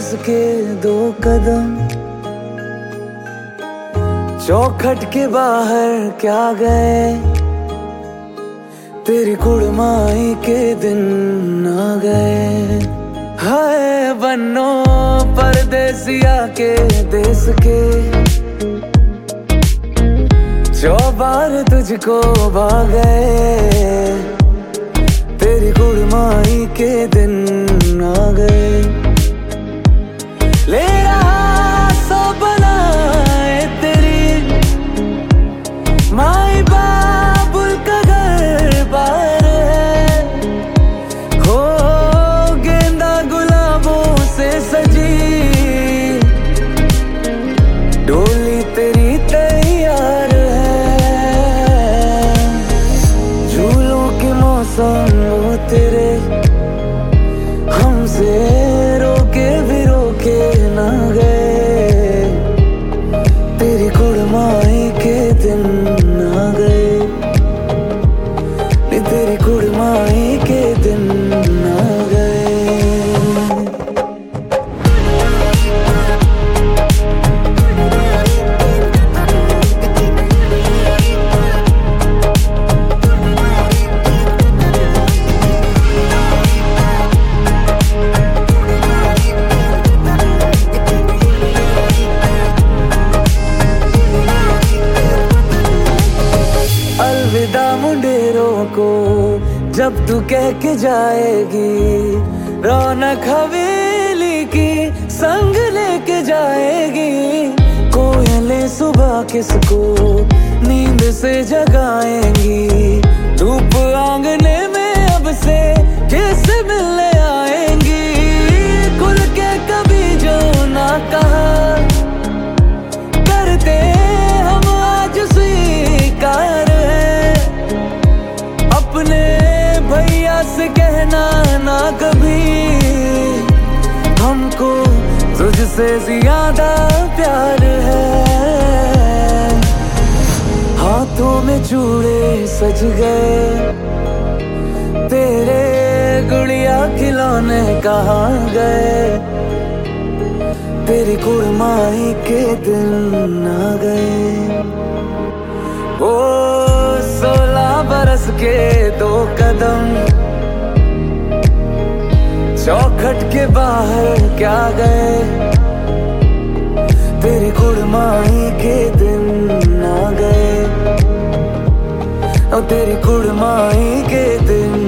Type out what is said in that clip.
बरस के 2 कदम, चौखट के बाहर क्या गए, तेरी कुड़माई के दिन आ गए। हाय बन्नो परदेसिया के देश के, चौबार तुझको भागे, तेरी कुड़माई के दिन आ गए। ले रहा सो बनाए तेरी माई बाबुल का घर बार है, हो गेंदा गुलाबों से सजी डोली तेरी तैयार है। झूलों के मौसम वो तेरे हमसे रोके भी रोके ना गए, तेरी कुड़माई के दिन आ गए, तेरी कुड़माई के दिन आ गए। अलविदा मुंडेरों को जब तू कह के जाएगी, रौनक हवेली की संग लेके जाएगी। कोयलें सुबह किसको नींद से जगाएंगी, धूप आंगने में अब से किससे मिलने आएंगी। खुल के कभी जो ना कहा करते हम आज स्वीकार है, अपने भैया से कहना ना कभी, हमको तुझसे ज्यादा प्यार है। हाथों में चूड़े सज गए, तेरे गुड़िया खिलौने कहाँ गए, तेरी कुड़माई के दिन आ गए। ओ 16 बरस के 2 कदम, चौखट के बाहर क्या गए, तेरी कुड़माई के दिन आ गए, और तेरी कुड़माई के दिन